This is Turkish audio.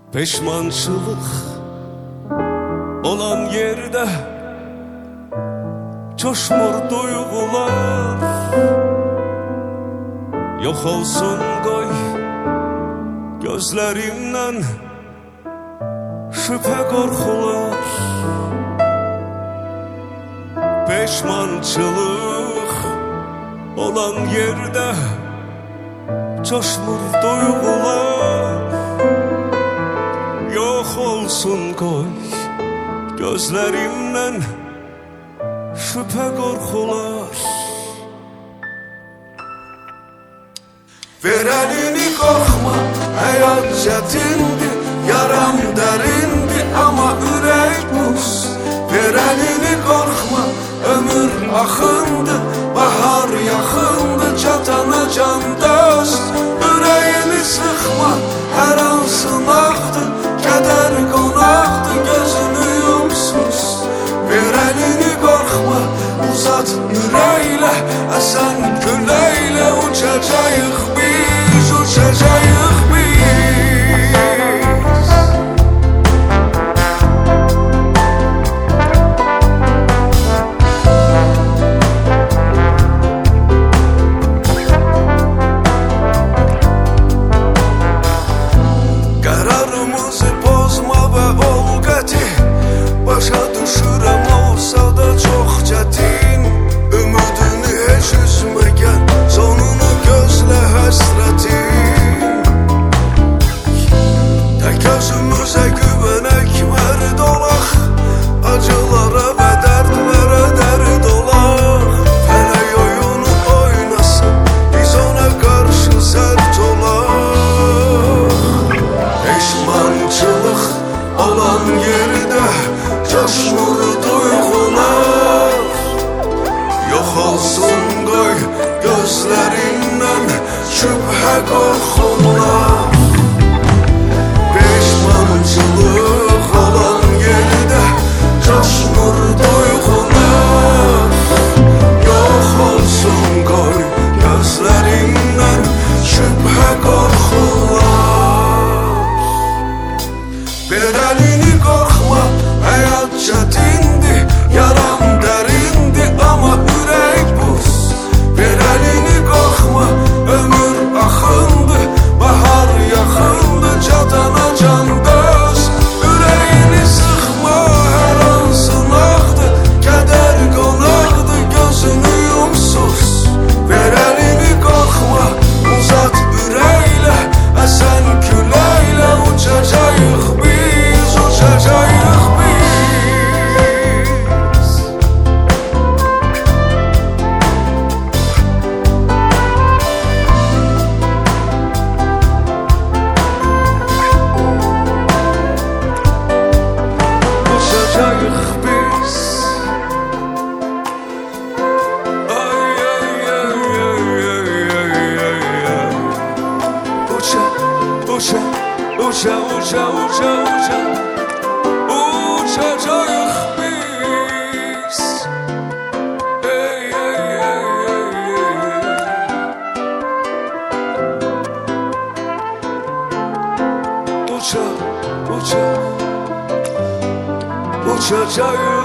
Peşmançılık olan yerde coşmur duygular. Yok olsun koy gözlerimden şüphe korkular. Peşmançılık olan yerde coşmur duygular. Yok olsun koy gözlerimden şüphe korkular. Ver elini korkma, hayat çetindi, yaram derindi ama ürek buz. Ver elini korkma, ömür akındı, bahar yakındı, çatana can dost. Yüreğini sıkma, her an sınaqdı, keder qonaqdı, gözünü yumsuz. Ver elini korkma, uzat yüreğlə, əsən küləklə uçacağıq biz, uçacağıq biz. Qərarımızı pozma və ol qəti, başa düşürəm olsa da çox çətin. Ümidini heç üzməyən, sonunu gözlə həsrətin. Tək özümüzə güvənək, mərd olaq, acılara və dərdlərə dərd olaq. Fələk oyunu oynasın, biz ona qarşı sərt olaq. Peşmançılıq olan yerdə coşmur duyğular. Yok olsun qoy gözlərindən şübhə qorxular. Peşmançılıq olan yerdə coşmur duyğular. Yok olsun qoy gözlərindən şübhə qorxular. Ver elini korkma, hayat çetindi, yaram derindi ama ürek buz. Ver elini korkma, ömür akındı, bahar yakındı, çatana can dost. Yüreğini sıkma, her an sınaqdı, keder qonaqdı, gözünü yumsuz. Ver elini korkma, uzat yüreğlə, əsən küləklə uçacağıq biz, uçacağıq biz. Uçacağıq biz. Ay ay ay ay ay ay ay ay. Uça, uça, uça, uça, uça, uça. Uçacağıq biz. Ey ey ey ey ey. Uça, uça, uçacağıq.